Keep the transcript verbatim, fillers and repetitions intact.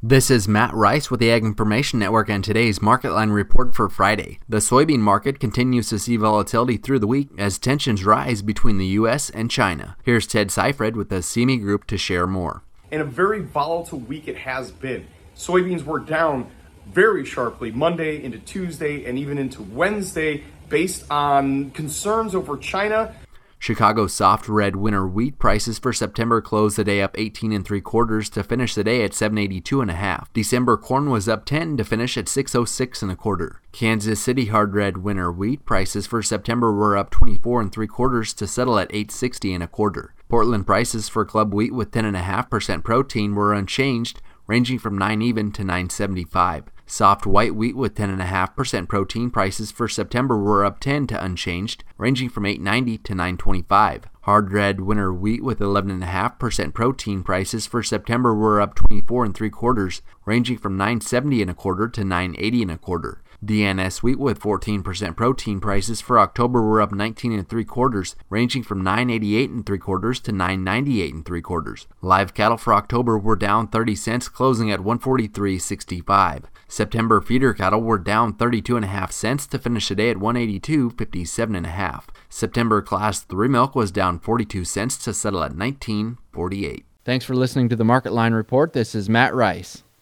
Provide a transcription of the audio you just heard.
This is Matt Rice with the Ag Information Network and today's Market Line report for Friday. The soybean market continues to see volatility through the week as tensions rise between the U S and China. Here's Ted Seifried with the C M E Group to share more. And a very volatile week it has been. Soybeans were down very sharply Monday into Tuesday and even into Wednesday based on concerns over China. Chicago soft red winter wheat prices for September closed the day up eighteen and three quarters to finish the day at seven eighty-two and a half. December corn was up ten to finish at six oh six and a quarter. Kansas City hard red winter wheat prices for September were up twenty-four and three quarters to settle at eight sixty and a quarter. Portland prices for club wheat with ten and a half percent protein were unchanged, ranging from nine even to nine seventy-five. Soft white wheat with ten point five percent protein prices for September were up ten to unchanged, ranging from eight ninety to nine twenty-five. Hard red winter wheat with eleven point five percent protein prices for September were up twenty-four and three quarters, ranging from nine seventy and a quarter to nine eighty and a quarter. D N S wheat with fourteen percent protein prices for October were up nineteen and three quarters, ranging from nine eighty-eight and three quarters to nine ninety-eight and three quarters. Live cattle for October were down thirty cents, closing at one forty-three sixty-five. September feeder cattle were down thirty-two and a half cents to finish the day at one eighty-two fifty-seven and a half. September class three milk was down forty-two cents to settle at nineteen forty-eight. Thanks for listening to the Market Line report. This is Matt Rice.